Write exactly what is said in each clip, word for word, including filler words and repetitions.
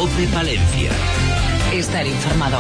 COPE Palencia. Estar informado.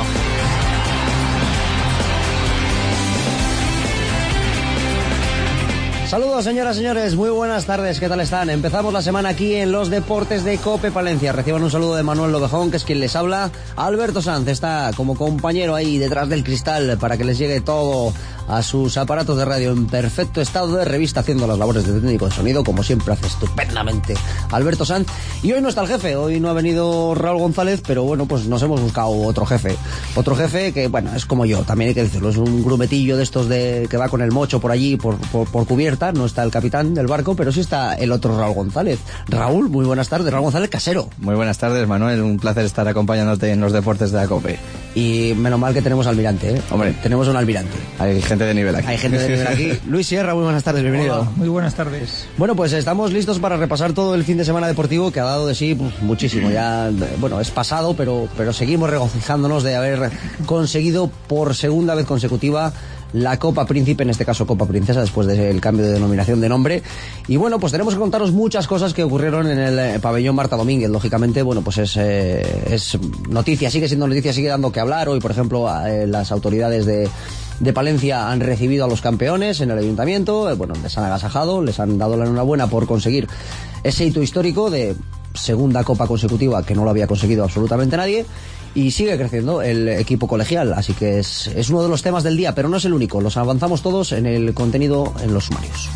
Saludos, señoras y señores, muy buenas tardes, ¿qué tal están? Empezamos la semana aquí en los deportes de COPE Palencia. Reciban un saludo de Manuel Lobejón, que es quien les habla. Alberto Sanz está como compañero ahí detrás del cristal para que les llegue todo a sus aparatos de radio en perfecto estado de revista, haciendo las labores de técnico de sonido, como siempre hace estupendamente Alberto Sanz. Y hoy no está el jefe, hoy no ha venido Raúl González, pero bueno, pues nos hemos buscado otro jefe. Otro jefe que, bueno, es como yo, también hay que decirlo, es un grumetillo de estos de que va con el mocho por allí, por, por, por cubierta. No está el capitán del barco, pero sí está el otro Raúl González. Raúl, muy buenas tardes. Raúl González Casero. Muy buenas tardes, Manuel. Un placer estar acompañándote en los deportes de la COPE. Y menos mal que tenemos almirante, ¿eh? Hombre, tenemos un almirante. Hay gente de nivel aquí. Hay gente de nivel aquí. Luis Sierra, muy buenas tardes, bienvenido. Hola, muy buenas tardes. Bueno, pues estamos listos para repasar todo el fin de semana deportivo, que ha dado de sí pues, muchísimo. Ya, bueno, es pasado, pero, pero seguimos regocijándonos de haber conseguido por segunda vez consecutiva la Copa Príncipe, en este caso Copa Princesa, después del cambio de denominación de nombre. Y bueno, pues tenemos que contaros muchas cosas que ocurrieron en el pabellón Marta Domínguez. Lógicamente, bueno, pues es, eh, es noticia, sigue siendo noticia, sigue dando que hablar. Hoy, por ejemplo, eh, las autoridades de, de Palencia han recibido a los campeones en el ayuntamiento. Eh, bueno, les han agasajado, les han dado la enhorabuena por conseguir ese hito histórico de segunda Copa consecutiva, que no lo había conseguido absolutamente nadie. Y sigue creciendo el equipo colegial, así que es, es uno de los temas del día, pero no es el único. Los avanzamos todos en el contenido en los sumarios.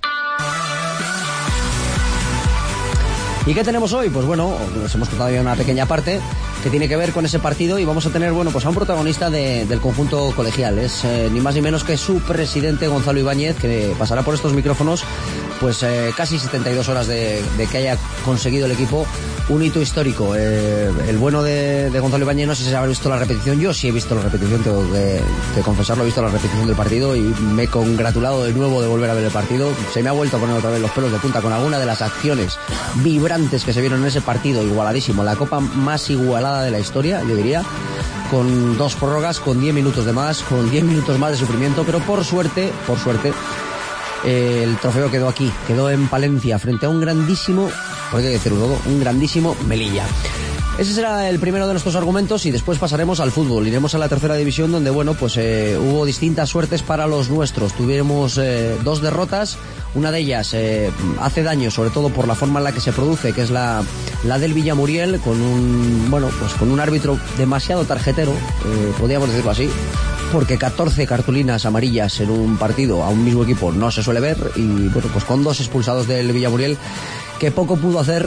¿Y qué tenemos hoy? Pues bueno, les hemos contado ya una pequeña parte que tiene que ver con ese partido y vamos a tener, bueno, pues a un protagonista de, del conjunto colegial. Es eh, ni más ni menos que su presidente Gonzalo Ibáñez, que pasará por estos micrófonos pues eh, casi setenta y dos horas de, de que haya conseguido el equipo un hito histórico. Eh, el bueno de, de Gonzalo Ibáñez, no sé si se habrá visto la repetición, yo sí he visto la repetición, tengo que, que confesarlo, he visto la repetición del partido y me he congratulado de nuevo de volver a ver el partido. Se me ha vuelto a poner otra vez los pelos de punta con alguna de las acciones vibrantes que se vieron en ese partido, igualadísimo, la copa más igualada de la historia, yo diría, con dos prórrogas, con diez minutos de más, con diez minutos más de sufrimiento, pero por suerte, por suerte, eh, el trofeo quedó aquí, quedó en Palencia, frente a un grandísimo, por qué decirlo todo, un grandísimo Melilla. Ese será el primero de nuestros argumentos y después pasaremos al fútbol. Iremos a la tercera división donde, bueno, pues eh, hubo distintas suertes para los nuestros. Tuvimos eh, dos derrotas, una de ellas eh, hace daño, sobre todo por la forma en la que se produce, que es la, la del Villamuriel, con un, bueno, pues con un árbitro demasiado tarjetero, eh, podríamos decirlo así, porque catorce cartulinas amarillas en un partido a un mismo equipo no se suele ver y, bueno, pues con dos expulsados del Villamuriel, que poco pudo hacer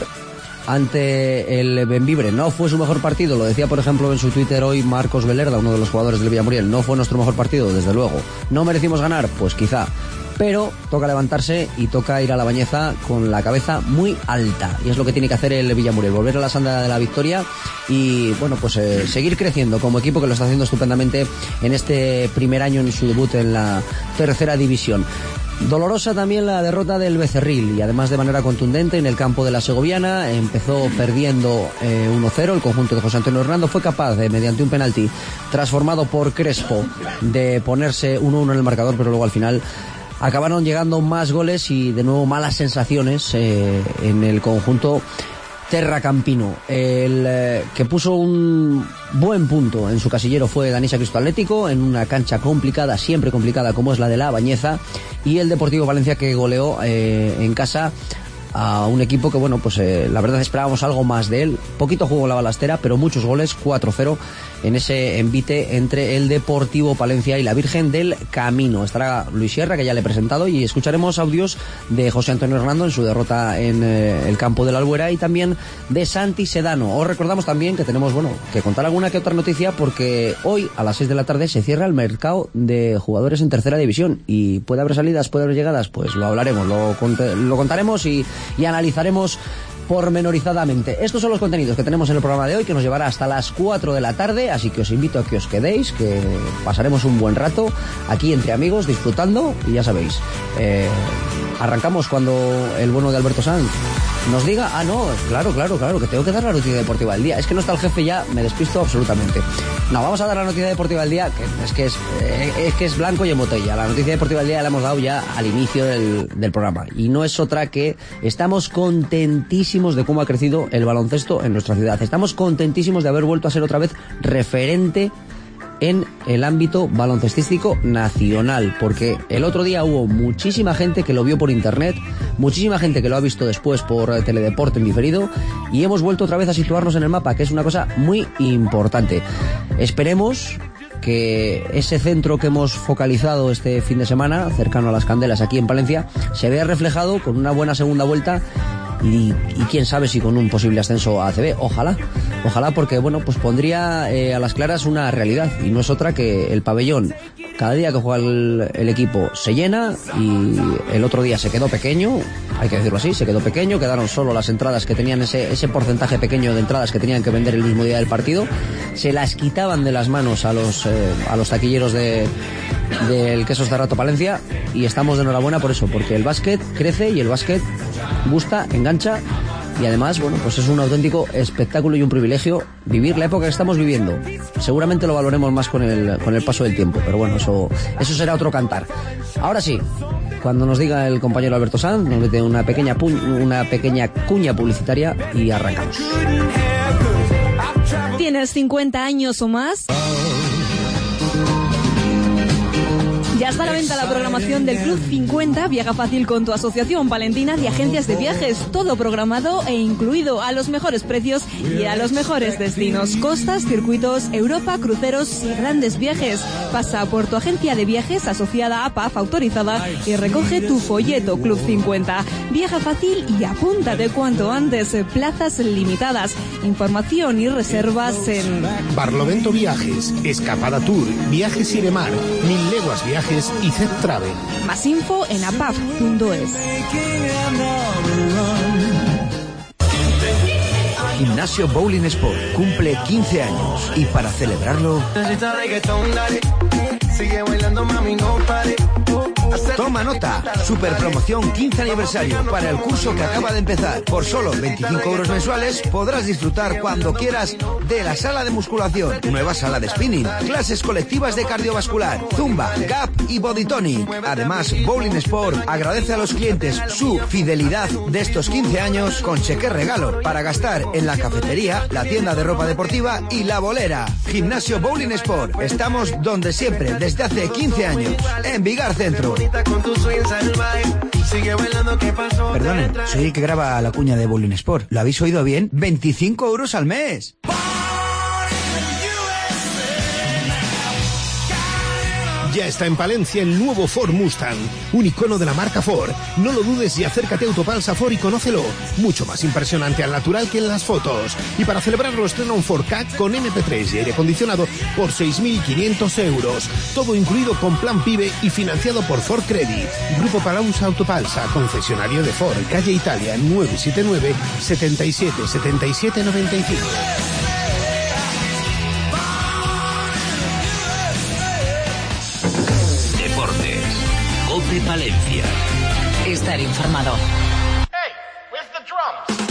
ante el Bembibre. No fue su mejor partido, lo decía por ejemplo en su Twitter hoy Marcos Velerda, uno de los jugadores del Villamuriel. No fue nuestro mejor partido, desde luego. ¿No merecimos ganar? Pues quizá, pero toca levantarse y toca ir a la Bañeza con la cabeza muy alta, y es lo que tiene que hacer el Villamuriel, volver a la senda de la victoria y, bueno, pues eh, seguir creciendo como equipo, que lo está haciendo estupendamente en este primer año en su debut en la tercera división. Dolorosa también la derrota del Becerril, y además de manera contundente en el campo de la Segoviana. Empezó perdiendo eh, uno cero, el conjunto de José Antonio Hernando fue capaz de, mediante un penalti transformado por Crespo, de ponerse uno uno en el marcador, pero luego al final acabaron llegando más goles y de nuevo malas sensaciones eh, en el conjunto terracampino. El eh, que puso un buen punto en su casillero fue Danisa Cristo Atlético, en una cancha complicada, siempre complicada como es la de la Bañeza, y el Deportivo Valencia, que goleó eh, en casa a un equipo que, bueno, pues eh, la verdad esperábamos algo más de él. Poquito juego en la balastera, pero muchos goles, cuatro cero en ese envite entre el Deportivo Palencia y la Virgen del Camino. Estará Luis Sierra, que ya le he presentado, y escucharemos audios de José Antonio Hernando en su derrota en eh, el campo de la Albuera, y también de Santi Sedano. Os recordamos también que tenemos, bueno, que contar alguna que otra noticia, porque hoy a las seis de la tarde se cierra el mercado de jugadores en tercera división, y puede haber salidas, puede haber llegadas, pues lo hablaremos, lo, cont- lo contaremos y, y analizaremos pormenorizadamente. Estos son los contenidos que tenemos en el programa de hoy, que nos llevará hasta las cuatro de la tarde, así que os invito a que os quedéis, que pasaremos un buen rato aquí entre amigos disfrutando, y ya sabéis, eh, arrancamos cuando el bueno de Alberto Sanz nos diga, ah no, claro, claro, claro, que tengo que dar la noticia deportiva del día. Es que no está el jefe ya, me despisto absolutamente. No, vamos a dar la noticia deportiva del día, que es que es, eh, es que es blanco y en botella. La noticia deportiva del día la hemos dado ya al inicio del, del programa. Y no es otra que estamos contentísimos de cómo ha crecido el baloncesto en nuestra ciudad. Estamos contentísimos de haber vuelto a ser otra vez referente en el ámbito baloncestístico nacional, porque el otro día hubo muchísima gente que lo vio por internet, muchísima gente que lo ha visto después por Teledeporte en diferido, y hemos vuelto otra vez a situarnos en el mapa, que es una cosa muy importante. Esperemos que ese centro que hemos focalizado este fin de semana, cercano a Las Candelas, aquí en Palencia, se vea reflejado con una buena segunda vuelta y, y quién sabe si con un posible ascenso a A C B. Ojalá, ojalá, porque bueno, pues pondría eh, a las claras una realidad, y no es otra que el pabellón, cada día que juega el, el equipo se llena, y el otro día se quedó pequeño, hay que decirlo así, se quedó pequeño, quedaron solo las entradas que tenían, ese, ese porcentaje pequeño de entradas que tenían que vender el mismo día del partido, se las quitaban de las manos a los, eh, a los taquilleros de del Quesos de Rato Palencia, y estamos de enhorabuena por eso, porque el básquet crece y el básquet gusta, engancha, y además, bueno, pues es un auténtico espectáculo y un privilegio vivir la época que estamos viviendo. Seguramente lo valoremos más con el, con el paso del tiempo, pero bueno, eso, eso será otro cantar. Ahora sí, cuando nos diga el compañero Alberto Sanz, nos mete una pequeña, pu- una pequeña cuña publicitaria y arrancamos. ¿Tienes cincuenta años o más? Ya está a la venta la programación del Club cincuenta. Viaja fácil con tu asociación palentina de agencias de viajes. Todo programado e incluido a los mejores precios y a los mejores destinos. Costas, circuitos, Europa, cruceros y grandes viajes. Pasa por tu agencia de viajes asociada a P A F autorizada y recoge tu folleto Club cincuenta. Viaja fácil y apúntate cuanto antes. Plazas limitadas. Información y reservas en Barlovento Viajes, Escapada Tour, Viajes Siremar, Mil Leguas Viajes y Z Travel. Más info en apaf punto es. Gimnasio Bowling Sport cumple quince años y para celebrarlo, toma nota, super promoción quince aniversario para el curso que acaba de empezar. Por solo veinticinco euros mensuales podrás disfrutar cuando quieras de la sala de musculación, nueva sala de spinning, clases colectivas de cardiovascular, zumba, gap y body tonic. Además, Bowling Sport agradece a los clientes su fidelidad de estos quince años con cheque regalo para gastar en la cafetería, la tienda de ropa deportiva y la bolera. Gimnasio Bowling Sport. Estamos donde siempre desde hace quince años, en Vigar Centro. Perdone, soy el que graba la cuña de Bowling Sport. ¿Lo habéis oído bien? ¡veinticinco euros al mes! Ya está en Palencia el nuevo Ford Mustang, un icono de la marca Ford. No lo dudes y acércate a Autopalsa Ford y conócelo. Mucho más impresionante al natural que en las fotos. Y para celebrarlo estrena un Ford Ka con eme pe tres y aire acondicionado por seis mil quinientos euros. Todo incluido con plan PIBE y financiado por Ford Credit. Grupo Palausa Autopalsa, concesionario de Ford, calle Italia, nueve siete nueve, setenta y siete, setenta y siete, noventa y cinco. COPE Palencia. Estar informado. Hey, where's the drums?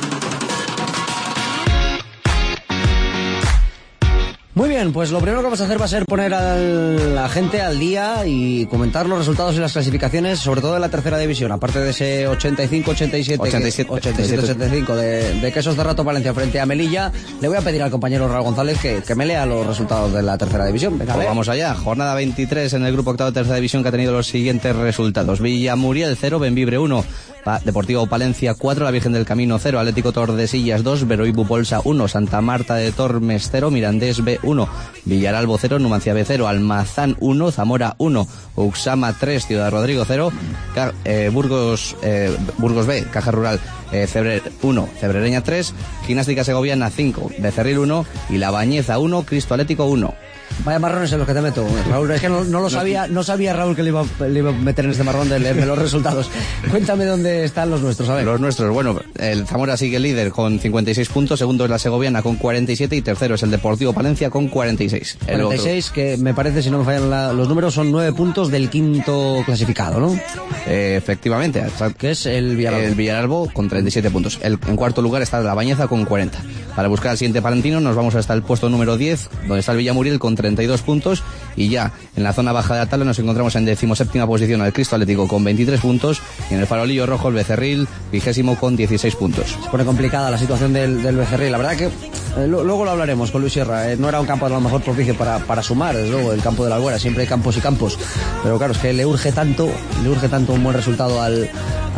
Muy bien, pues lo primero que vamos a hacer va a ser poner a la gente al día y comentar los resultados y las clasificaciones, sobre todo de la tercera división, aparte de ese ochenta y cinco ochenta y siete ochenta y siete ochenta y cinco de, de Quesos de Rato Palencia frente a Melilla. Le voy a pedir al compañero Raúl González que, que me lea los resultados de la tercera división. Venga, pues vamos allá, jornada veintitrés en el grupo octavo de tercera división, que ha tenido los siguientes resultados: Villamuriel cero, Benvibre uno, pa- Deportivo Palencia cuatro, La Virgen del Camino cero, Atlético Tordesillas dos, Veroibu Polsa uno, Santa Marta de Tormes cero, Mirandés B uno, Villaralbo cero, Numancia B cero, Almazán uno, Zamora uno, Uxama tres, Ciudad Rodrigo cero, Ca- eh, Burgos eh, Burgos B, Caja Rural eh, Cebre uno, Cebrereña tres, Gimnástica Segoviana cinco, Becerril uno y La Bañeza uno, Cristo Atlético uno. Vaya marrones en los que te meto, Raúl. Es que no, no lo sabía, no sabía Raúl que le iba, le iba a meter en este marrón de leerme los resultados. Cuéntame dónde están los nuestros, a ver. Los nuestros, bueno, el Zamora sigue líder con cincuenta y seis puntos, segundo es la Segoviana con cuarenta y siete y tercero es el Deportivo Palencia con cuarenta y seis. El cuarenta y seis, que me parece, si no me fallan la, los números, son nueve puntos del quinto clasificado, ¿no? Eh, efectivamente. Que es el Villaralbo. El Villaralbo con treinta y siete puntos. El, en cuarto lugar está La Bañeza con cuarenta. Para buscar al siguiente palentino nos vamos hasta el puesto número diez, donde está el Villamuriel con treinta y dos puntos. Y ya en la zona baja de la tabla nos encontramos en decimoséptima posición al Cristo Atlético con veintitrés puntos y en el Farolillo Rojo el Becerril vigésimo con dieciséis puntos. Se pone complicada la situación del, del Becerril. La verdad que eh, lo, luego lo hablaremos con Luis Sierra. Eh, no era un campo a lo mejor propicio para, para sumar, desde luego, el campo de la Albuera. Siempre hay campos y campos. Pero claro, es que le urge tanto, le urge tanto un buen resultado al,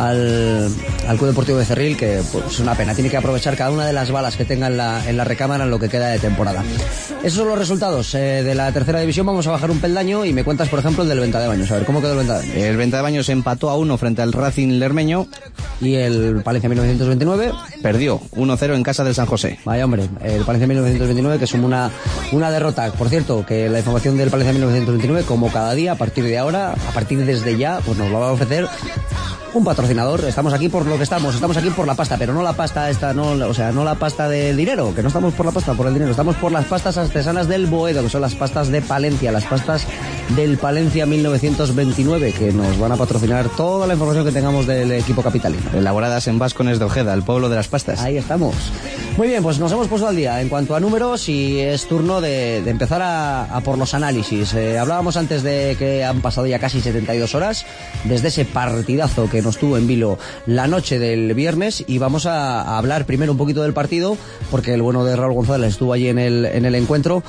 al, al Club Deportivo Becerril que pues, es una pena. Tiene que aprovechar cada una de las balas que tenga en la, en la recámara en lo que queda de temporada. Esos son los resultados eh, de la tercera división. Vamos a bajar un peldaño y me cuentas, por ejemplo, el del Venta de Baños. A ver, ¿cómo quedó el Venta de Baños? El Venta de Baños empató a uno frente al Racing Lermeño. Y el Palencia mil novecientos veintinueve perdió uno cero en casa del San José. Vaya hombre, el Palencia mil novecientos veintinueve que suma una, una derrota. Por cierto, que la información del Palencia mil novecientos veintinueve, como cada día, a partir de ahora, a partir desde ya, pues nos lo va a ofrecer un patrocinador. Estamos aquí por lo que estamos, estamos aquí por la pasta, pero no la pasta esta, no, o sea, no la pasta de dinero, que no estamos por la pasta, por el dinero, estamos por las pastas artesanas del Boedo, que son las pastas de Palencia, las pastas del Palencia mil novecientos veintinueve, que nos van a patrocinar toda la información que tengamos del equipo capitalino. Elaboradas en Vascones de Ojeda, el pueblo de las pastas. Ahí estamos. Muy bien, pues nos hemos puesto al día en cuanto a números y es turno de, de empezar a, a por los análisis. Eh, hablábamos antes de que han pasado ya casi setenta y dos horas desde ese partidazo que nos tuvo en vilo la noche del viernes y vamos a, a hablar primero un poquito del partido porque el bueno de Raúl González estuvo allí en el, en el encuentro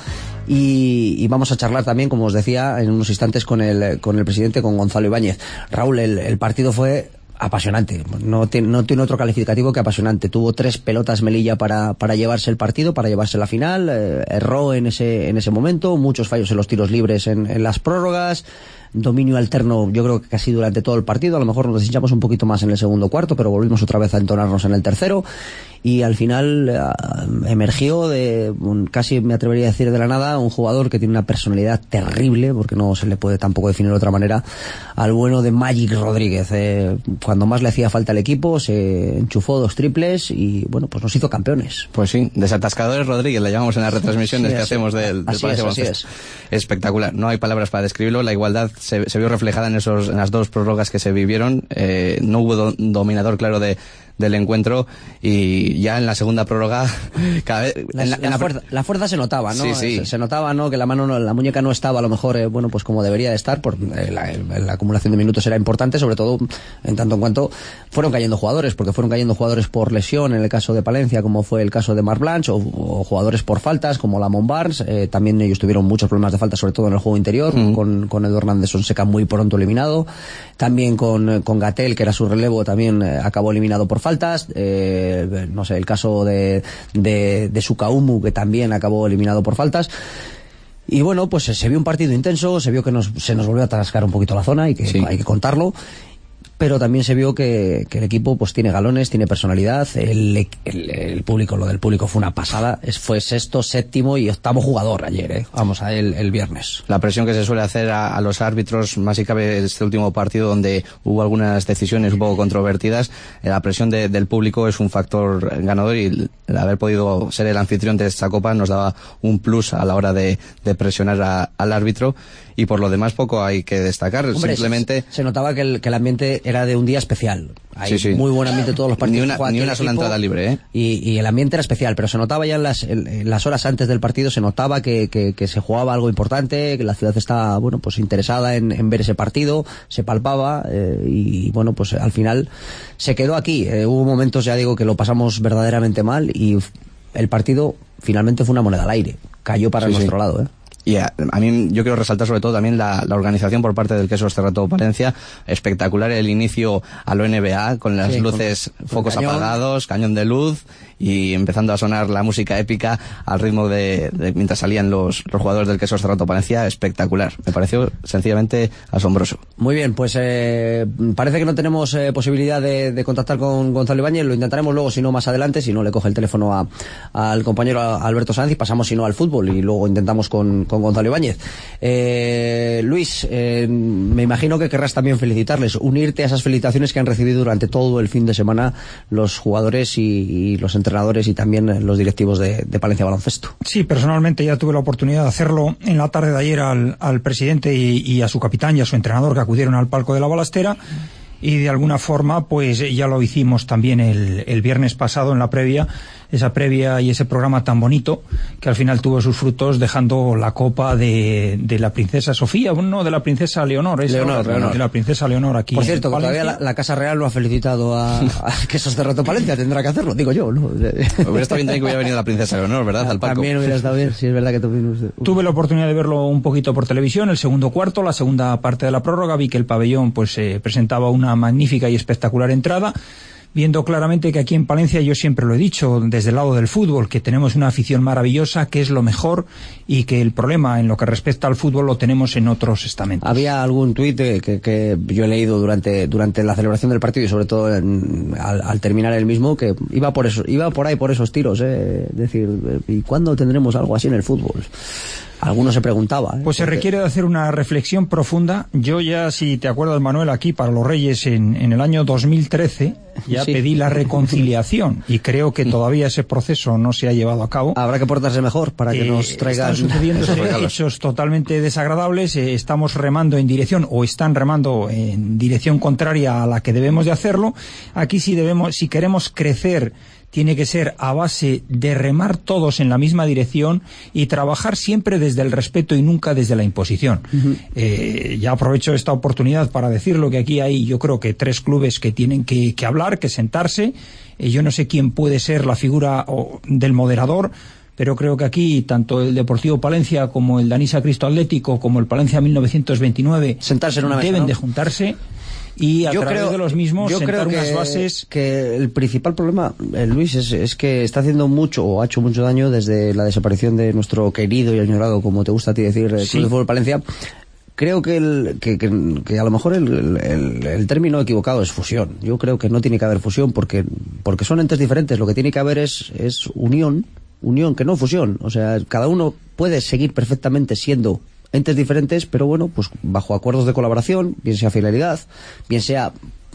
y, y vamos a charlar también, como os decía, en unos instantes con el, con el presidente, con Gonzalo Ibáñez. Raúl, el, el partido fue apasionante, no tiene, no tiene otro calificativo que apasionante. Tuvo tres pelotas Melilla para, para llevarse el partido, para llevarse la final, eh, erró en ese, en ese momento, muchos fallos en los tiros libres en, en las prórrogas, dominio alterno yo creo que casi durante todo el partido, a lo mejor nos deshinchamos un poquito más en el segundo cuarto, pero volvimos otra vez a entonarnos en el tercero y al final uh, emergió de un, casi me atrevería a decir de la nada, un jugador que tiene una personalidad terrible, porque no se le puede tampoco definir de otra manera, al bueno de Magic Rodríguez. Eh, cuando más le hacía falta al equipo se enchufó dos triples y bueno, pues nos hizo campeones. Pues sí, desatascadores Rodríguez le llamamos en las retransmisiones sí, que así, hacemos del, del así es, así es. Espectacular, no hay palabras para describirlo, la igualdad se, se vio reflejada en esos en las dos prórrogas que se vivieron, eh, no hubo do, dominador claro de del encuentro y ya en la segunda prórroga cada vez la, en la, la, en la, fuerza, la fuerza se notaba, ¿no? Sí, sí. Se, se notaba, ¿no? Que la mano, no, la muñeca no estaba a lo mejor, eh, bueno, pues como debería de estar, por eh, la, la acumulación de minutos era importante, sobre todo en tanto en cuanto fueron cayendo jugadores, porque fueron cayendo jugadores por lesión en el caso de Palencia, como fue el caso de Mar Blanche, o, o jugadores por faltas, como Lamont Barnes, eh, también ellos tuvieron muchos problemas de falta, sobre todo en el juego interior, mm. con, con Edu Hernández Sonseca muy pronto eliminado, también con, con Gatel, que era su relevo, también eh, acabó eliminado por faltas, eh, Eh, no sé, el caso de, de, de Sukaumu, que también acabó eliminado por faltas. Y bueno, pues se vio un partido intenso, se vio que nos, se nos volvió a atascar un poquito la zona, y que sí. Hay que contarlo. Pero también se vio que, que el equipo pues tiene galones, tiene personalidad, el, el, el público, lo del público fue una pasada, es, fue sexto, séptimo y octavo jugador ayer, ¿eh? Vamos a el, el viernes. La presión que se suele hacer a, a los árbitros, más si cabe este último partido donde hubo algunas decisiones un poco controvertidas, la presión de, del público es un factor ganador y el haber podido ser el anfitrión de esta copa nos daba un plus a la hora de, de presionar a, al árbitro. Y por lo demás poco hay que destacar. Hombre, simplemente se, se notaba que el, que el ambiente era de un día especial. Hay sí, sí. muy buen ambiente todos los partidos. Ni una, ni una sola entrada libre, ¿eh? Y, y el ambiente era especial, pero se notaba ya en las, en, en las horas antes del partido, se notaba que, que, que se jugaba algo importante, que la ciudad estaba, bueno, pues interesada en, en ver ese partido, se palpaba, eh, y bueno, pues al final se quedó aquí. Eh, hubo momentos, ya digo, que lo pasamos verdaderamente mal y el partido finalmente fue una moneda al aire. Cayó para sí, nuestro sí. lado, ¿eh? Y a, a mí yo quiero resaltar sobre todo también la, la organización por parte del Quesos Cerrato Palencia. Espectacular el inicio a lo N B A con las sí, luces, con, focos con apagados, cañón de luz y empezando a sonar la música épica al ritmo de, de mientras salían los, los jugadores del Quesos Cerrato Palencia, espectacular. Me pareció sencillamente asombroso. Muy bien, pues eh, parece que no tenemos eh, posibilidad de, de contactar con Gonzalo Ibáñez. Lo intentaremos luego, si no más adelante, si no le coge el teléfono a, al compañero Alberto Sanz y pasamos si no al fútbol y luego intentamos con, con Gonzalo Ibáñez. Eh, Luis, eh, me imagino que querrás también felicitarles, unirte a esas felicitaciones que han recibido durante todo el fin de semana los jugadores y, y los entrenadores y también los directivos de, de Palencia Baloncesto. Sí, personalmente ya tuve la oportunidad de hacerlo en la tarde de ayer al, al presidente y, y a su capitán y a su entrenador que acudieron al palco de la balastera. Y de alguna forma, pues ya lo hicimos también el, el viernes pasado en la previa, esa previa y ese programa tan bonito, que al final tuvo sus frutos dejando la copa de, de la princesa Sofía, no, de la princesa Leonor, es Leonor, Leonor. de la princesa Leonor aquí. Por cierto, en que todavía la, la Casa Real no ha felicitado a, a Quesos Cerrato Palencia, tendrá que hacerlo, digo yo, ¿no? Hubiera estado bien también que hubiera venido la princesa Leonor, ¿verdad? Al palco. También hubiera estado bien, sí, es verdad que tuvimos... Tuve la oportunidad de verlo un poquito por televisión, el segundo cuarto, la segunda parte de la prórroga, vi que el pabellón pues eh, presentaba una magnífica y espectacular entrada, viendo claramente que aquí en Palencia, yo siempre lo he dicho, desde el lado del fútbol, que tenemos una afición maravillosa, que es lo mejor, y que el problema en lo que respecta al fútbol lo tenemos en otros estamentos. Había algún tuit que, que yo he leído durante durante la celebración del partido y sobre todo en, al, al terminar el mismo, que iba por eso, iba por ahí por esos tiros, eh, es decir, ¿y cuándo tendremos algo así en el fútbol? Alguno se preguntaba. ¿eh? Pues se requiere de hacer una reflexión profunda. Yo ya, si te acuerdas, Manuel, aquí para los Reyes en, en el año dos mil trece ya sí. pedí la reconciliación y creo que todavía ese proceso no se ha llevado a cabo. Habrá que portarse mejor para que eh, nos traigan... Están sucediendo hechos totalmente desagradables, eh, estamos remando en dirección o están remando en dirección contraria a la que debemos de hacerlo. Aquí si debemos, si queremos crecer, tiene que ser a base de remar todos en la misma dirección y trabajar siempre desde el respeto y nunca desde la imposición. Uh-huh. Eh, ya aprovecho esta oportunidad para decirlo, que aquí hay, yo creo que tres clubes que tienen que, que hablar, que sentarse. Eh, yo no sé quién puede ser la figura o, del moderador, pero creo que aquí tanto el Deportivo Palencia como el Danisa Cristo Atlético como el Palencia mil novecientos veintinueve sentarse en una mesa, deben ¿no? de juntarse y a yo través creo, de los mismos yo sentar creo que, unas bases. Que el principal problema, eh, Luis, es, es que está haciendo mucho o ha hecho mucho daño desde la desaparición de nuestro querido y añorado, como te gusta a ti decir, el sí. Club de Fútbol Palencia. Creo que, el, que, que, que a lo mejor el, el, el término equivocado es fusión. Yo creo que no tiene que haber fusión porque, porque son entes diferentes. Lo que tiene que haber es, es unión, unión, que no fusión. O sea, cada uno puede seguir perfectamente siendo entes diferentes, pero bueno, pues bajo acuerdos de colaboración, bien sea fidelidad, bien sea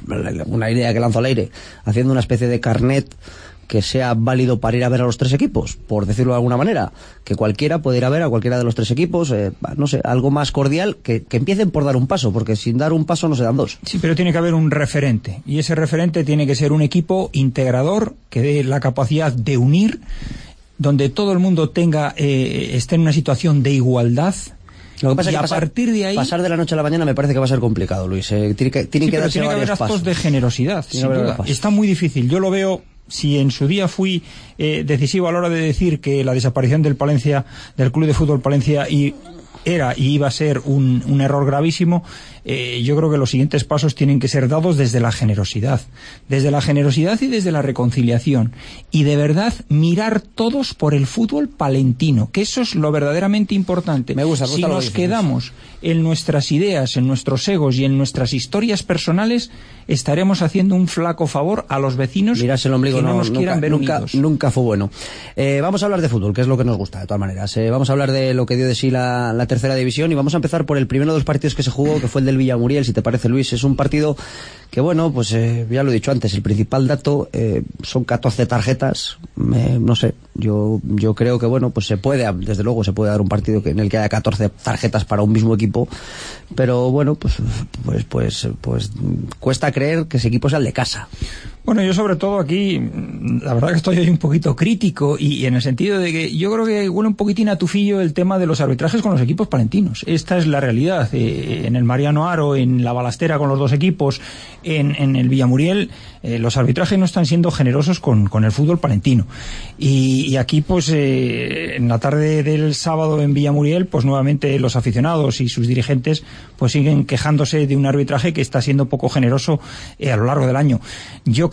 una idea que lanzo al aire, haciendo una especie de carnet que sea válido para ir a ver a los tres equipos, por decirlo de alguna manera, que cualquiera puede ir a ver a cualquiera de los tres equipos, eh, no sé, algo más cordial, que, que empiecen por dar un paso, porque sin dar un paso no se dan dos. Sí, pero tiene que haber un referente, y ese referente tiene que ser un equipo integrador, que dé la capacidad de unir, donde todo el mundo tenga, eh, esté en una situación de igualdad. Lo que pasa y es que a pasar, partir de ahí pasar de la noche a la mañana me parece que va a ser complicado, Luis. Eh, tiene que, tiene sí, que, pero darse tiene que haber actos pasos de generosidad, sin duda. Está muy difícil. Yo lo veo. Si en su día fui eh, decisivo a la hora de decir que la desaparición del Palencia, del Club de Fútbol Palencia, y era y iba a ser un, un error gravísimo, eh, yo creo que los siguientes pasos tienen que ser dados desde la generosidad, desde la generosidad y desde la reconciliación, y de verdad mirar todos por el fútbol palentino, que eso es lo verdaderamente importante. Me gusta, me gusta si lo nos que dices. quedamos en nuestras ideas, en nuestros egos y en nuestras historias personales, estaremos haciendo un flaco favor a los vecinos Mirarse el ombligo, que no, no nos nunca, quieran ver nunca, unidos. Nunca fue bueno. Eh, vamos a hablar de fútbol, que es lo que nos gusta, de todas maneras. Eh, vamos a hablar de lo que dio de sí la, la tercera división, y vamos a empezar por el primero de los partidos que se jugó, que fue el del Villamuriel, si te parece, Luis. Es un partido que, bueno, pues eh, ya lo he dicho antes, el principal dato eh, son catorce tarjetas. Eh, no sé, yo yo creo que, bueno, pues se puede, desde luego se puede dar un partido que, en el que haya catorce tarjetas para un mismo equipo, pero bueno, pues pues pues pues cuesta creer que ese equipo sea el de casa. Bueno, yo sobre todo aquí, la verdad que estoy hoy un poquito crítico, y, y en el sentido de que yo creo que huele un poquitín a tufillo el tema de los arbitrajes con los equipos palentinos. Esta es la realidad. Eh, en el Mariano Haro, en la Balastera con los dos equipos, en, en el Villamuriel, eh, los arbitrajes no están siendo generosos con, con el fútbol palentino. Y, y aquí, pues, eh, en la tarde del sábado en Villamuriel, pues nuevamente los aficionados y sus dirigentes pues siguen quejándose de un arbitraje que está siendo poco generoso eh, a lo largo del año. Yo creo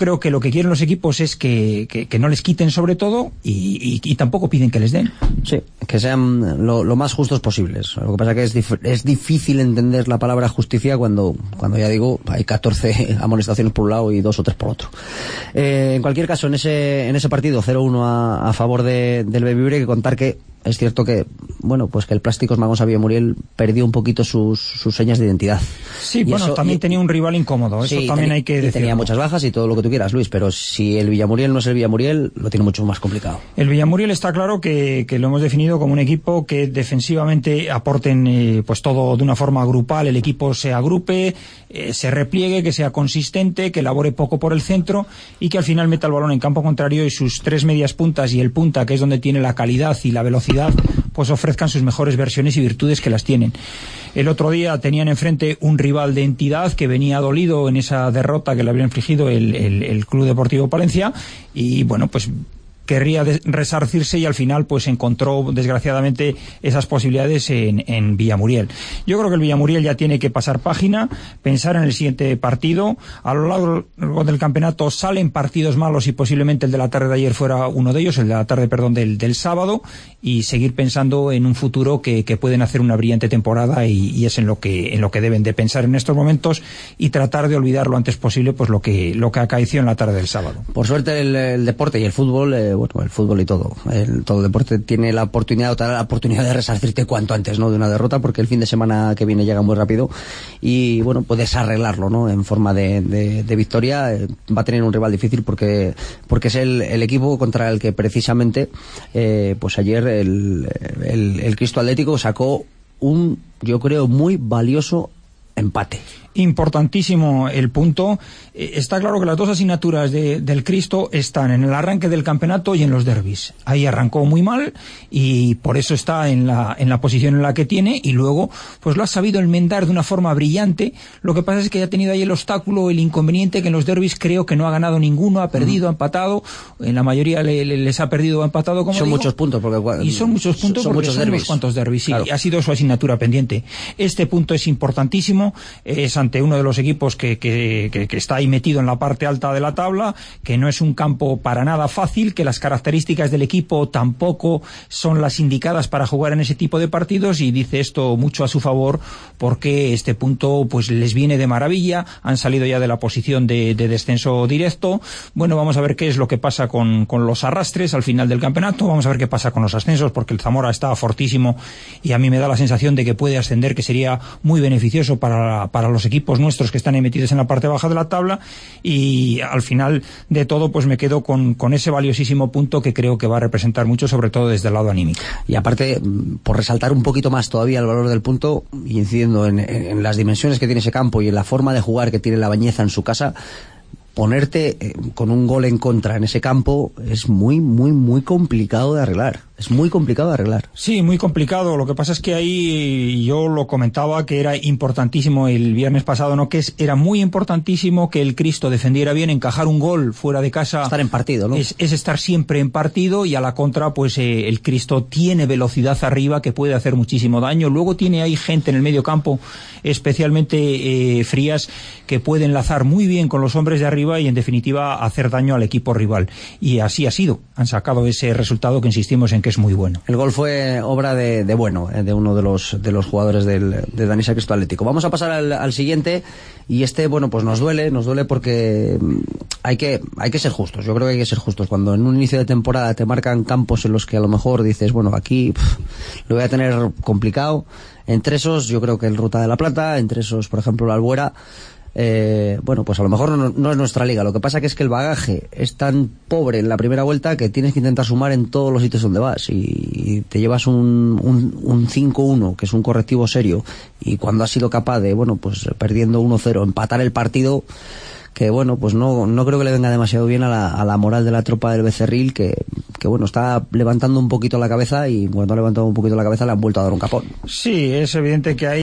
creo que lo que quieren los equipos es que, que, que no les quiten sobre todo y, y, y tampoco piden que les den. Sí, que sean lo, lo más justos posibles. Lo que pasa es que es, dif- es difícil entender la palabra justicia cuando, cuando ya digo, hay catorce amonestaciones por un lado y dos o tres por otro. Eh, en cualquier caso, en ese, en ese partido cero uno a, a favor de, del Bembibre, hay que contar que es cierto que, bueno, pues que el Plásticos Magón Villamuriel perdió un poquito sus, sus señas de identidad. Sí, y bueno, eso, también y, tenía un rival incómodo, eso sí, también ten, hay que decirlo. Tenía muchas bajas y todo lo que tú quieras, Luis, pero si el Villamuriel no es el Villamuriel, lo tiene mucho más complicado. El Villamuriel está claro que, que lo hemos definido como un equipo que defensivamente aporten eh, pues todo de una forma grupal, el equipo se agrupe, eh, se repliegue, que sea consistente, que elabore poco por el centro y que al final meta el balón en campo contrario y sus tres medias puntas y el punta, que es donde tiene la calidad y la velocidad, pues ofrezcan sus mejores versiones y virtudes, que las tienen. El otro día tenían enfrente un rival de entidad que venía dolido en esa derrota que le había infligido el, el, el Club Deportivo Palencia y bueno, pues querría resarcirse y al final pues encontró desgraciadamente esas posibilidades en, en Villamuriel. Yo creo que el Villamuriel ya tiene que pasar página, pensar en el siguiente partido. A lo largo del campeonato salen partidos malos y posiblemente el de la tarde de ayer fuera uno de ellos, el de la tarde, perdón, del, del sábado, y seguir pensando en un futuro que, que pueden hacer una brillante temporada y, y es en lo que en lo que deben de pensar en estos momentos y tratar de olvidar lo antes posible pues lo que lo que acaeció en la tarde del sábado. Por suerte el, el deporte y el fútbol eh, bueno, el fútbol y todo, el, todo el deporte tiene la oportunidad, o te da la oportunidad de resarcirte cuanto antes, ¿no?, de una derrota, porque el fin de semana que viene llega muy rápido y, bueno, puedes arreglarlo, ¿no?, en forma de, de, de victoria. Eh, va a tener un rival difícil porque, porque es el, el equipo contra el que precisamente, eh, pues ayer el, el, el Cristo Atlético sacó un, yo creo, muy valioso empate. Importantísimo el punto. Eh, está claro que las dos asignaturas de, del Cristo están en el arranque del campeonato y en los derbis. Ahí arrancó muy mal y por eso está en la, en la posición en la que tiene y luego pues lo ha sabido enmendar de una forma brillante. Lo que pasa es que ya ha tenido ahí el obstáculo, el inconveniente, que en los derbis creo que no ha ganado ninguno, ha perdido, mm. ha empatado, en la mayoría le, le, les ha perdido o ha empatado, como son digo. muchos puntos porque y son muchos puntos son porque muchos son derbis. unos cuantos derbis, sí, claro. Ha sido su asignatura pendiente. Este punto es importantísimo, es ante uno de los equipos que, que, que, que está ahí metido en la parte alta de la tabla, que no es un campo para nada fácil, que las características del equipo tampoco son las indicadas para jugar en ese tipo de partidos, y dice esto mucho a su favor porque este punto pues les viene de maravilla, han salido ya de la posición de, de descenso directo. Bueno, vamos a ver qué es lo que pasa con, con los arrastres al final del campeonato, vamos a ver qué pasa con los ascensos, porque el Zamora está fortísimo y a mí me da la sensación de que puede ascender, que sería muy beneficioso para, para los equipos nuestros que están metidos en la parte baja de la tabla, y al final de todo pues me quedo con, con ese valiosísimo punto que creo que va a representar mucho, sobre todo desde el lado anímico. Y aparte, por resaltar un poquito más todavía el valor del punto, y incidiendo en, en, en las dimensiones que tiene ese campo y en la forma de jugar que tiene la Bañeza en su casa, ponerte eh, con un gol en contra en ese campo es muy, muy, muy complicado de arreglar. Es muy complicado de arreglar. Sí, muy complicado. Lo que pasa es que ahí yo lo comentaba que era importantísimo el viernes pasado, ¿no? Que es, era muy importantísimo que el Cristo defendiera bien, encajar un gol fuera de casa. Estar en partido, ¿no? Es, es estar siempre en partido, y a la contra, pues eh, el Cristo tiene velocidad arriba que puede hacer muchísimo daño. Luego tiene ahí gente en el medio campo, especialmente eh, Frías, que puede enlazar muy bien con los hombres de arriba y en definitiva hacer daño al equipo rival. Y así ha sido. Han sacado ese resultado que insistimos en que es muy bueno. El gol fue obra de, de bueno, eh, de uno de los de los jugadores del, de Danisa Cristo Atlético. Vamos a pasar al, al siguiente, y este, bueno, pues nos duele, nos duele porque hay que hay que ser justos. Yo creo que hay que ser justos. Cuando en un inicio de temporada te marcan campos en los que a lo mejor dices, bueno, aquí pff, lo voy a tener complicado. Entre esos, yo creo que el Ruta de la Plata, entre esos, por ejemplo, la Albuera. Eh, bueno, pues a lo mejor no, no es nuestra liga. Lo que pasa que es que el bagaje es tan pobre en la primera vuelta que tienes que intentar sumar en todos los sitios donde vas, y, y te llevas un, un, un cinco uno, que es un correctivo serio, y cuando has sido capaz de, bueno, pues perdiendo uno cero, empatar el partido, que bueno, pues no, no creo que le venga demasiado bien a la, a la moral de la tropa del Becerril, que, que bueno, está levantando un poquito la cabeza, y cuando ha levantado un poquito la cabeza le han vuelto a dar un capón. Sí, es evidente que hay